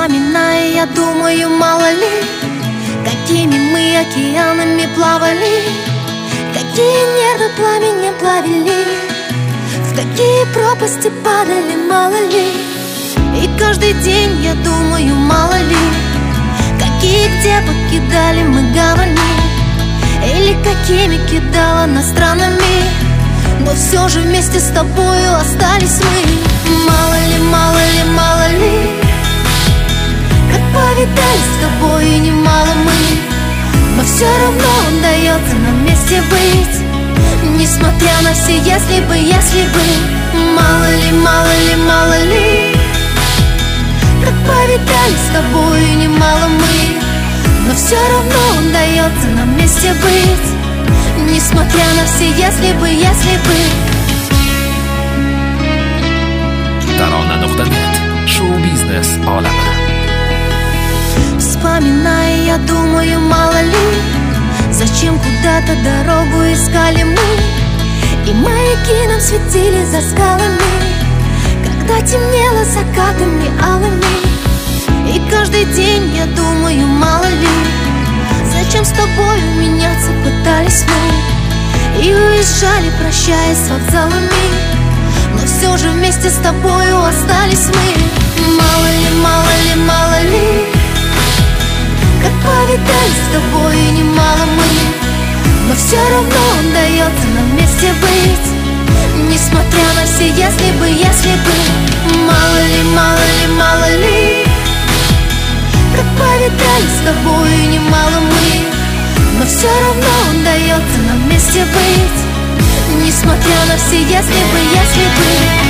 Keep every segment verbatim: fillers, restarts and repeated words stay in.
Вспоминая, я думаю, мало ли, какими мы океанами плавали, какие нервы пламенем плавили, в какие пропасти падали, мало ли. И каждый день я думаю, мало ли, какие где покидали мы гавани, или какими кидала нас странами, но все же вместе с тобою остались мы. Мало ли, мало ли, мало ли, как повидались с тобой немало мы, но все равно удается нам вместе быть, несмотря на все если бы, если бы. Мало ли, мало ли, мало ли, как повидались с тобой немало мы, но все равно удается нам вместе быть, несмотря на все если бы, если бы. Tarona nuqta net Shou-biznes olami. Вспоминая, я думаю, мало ли, зачем куда-то дорогу искали мы, и маяки нам светили за скалами, когда темнело закатами алыми. И каждый день я думаю, мало ли, зачем с тобою меняться пытались мы, и уезжали, прощаясь с вокзалами, но все же вместе с тобою остались мы. Мало ли, мало ли, мало ли, как повидались с тобой немало мы, но все равно удается нам вместе быть, несмотря на все если бы, если бы. Мало ли, мало ли, мало ли, как повидались с тобой немало мы, но все равно удается нам вместе быть, несмотря на все если бы, если бы.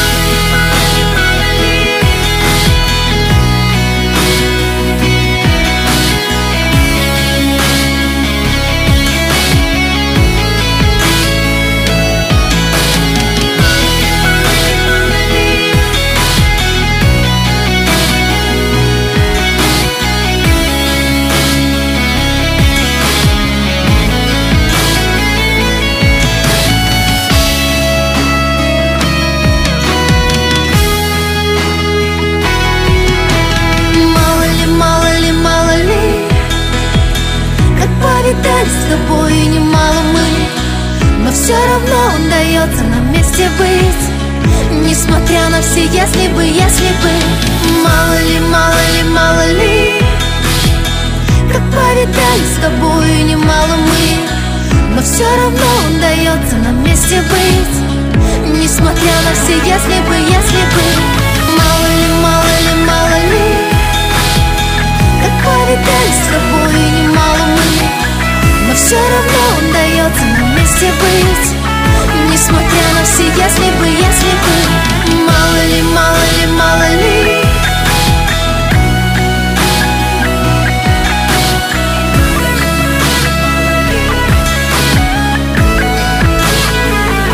Повидались с тобой немало мы, но все равно удается нам вместе быть, несмотря на все если бы, если бы. Мало ли, мало ли, мало ли, как повидались с тобой немало мы, но все равно удается нам вместе быть, несмотря на все если бы, если бы. Мало ли, мало ли, мало ли, как повидались с тобой немало мы, но все равно удается нам вместе быть, несмотря на все если бы, если бы. Мало ли, мало ли, мало ли,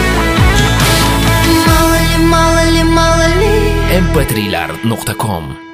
em p три lar nuqta com